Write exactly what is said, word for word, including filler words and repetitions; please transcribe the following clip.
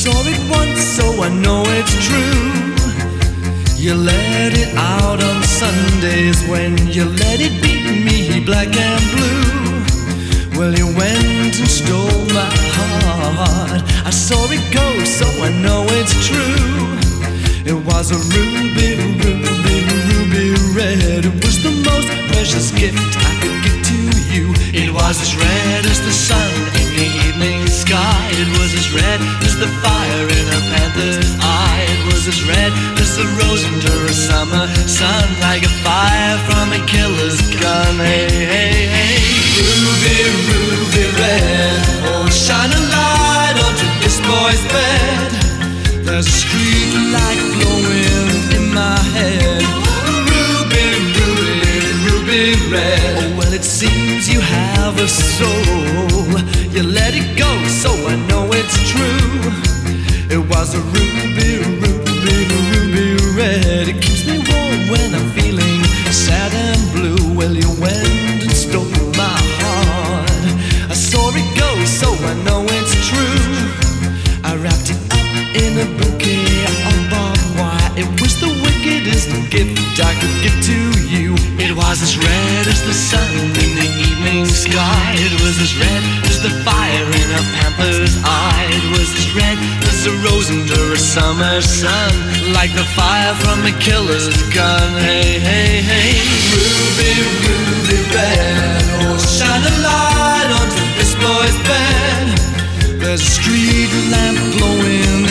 saw it once, so I know it's true. You let it out on Sundays when you let it beat me black and blue. Well, you went and stole my heart. I saw it go, so I know it's true. It was a ruby, ruby, ruby red. It was the most precious gift I could give to you. It was as red as the sun in the evening sky. It was as red as the fire in a panther's eye. It was as red as the rose under a summer sun, like a fire from a killer's gun. Hey, hey, hey, ruby, ruby red. Oh, shine a light onto this boy's bed. There's a street light glowing in my head. Ruby, ruby, ruby red. Oh, well, it seems you have a soul. You let it go, so I know it's true. It was a ruby, ruby, ruby red. It keeps me warm when I'm feeling sad and blue. Well, you went and stole my heart. I saw it go, so I know it's true. I wrapped it up in a bouquet of barbed wire. It was the wickedest gift I could give to you. It was as red as the sun in the evening sky. It was as red as the fire in a panther's eye. It was as red as a rose under a summer sun, like the fire from a killer's gun. Hey, hey, hey, ruby, ruby red. Oh, shine a light onto this boy's bed. There's a street lamp glowing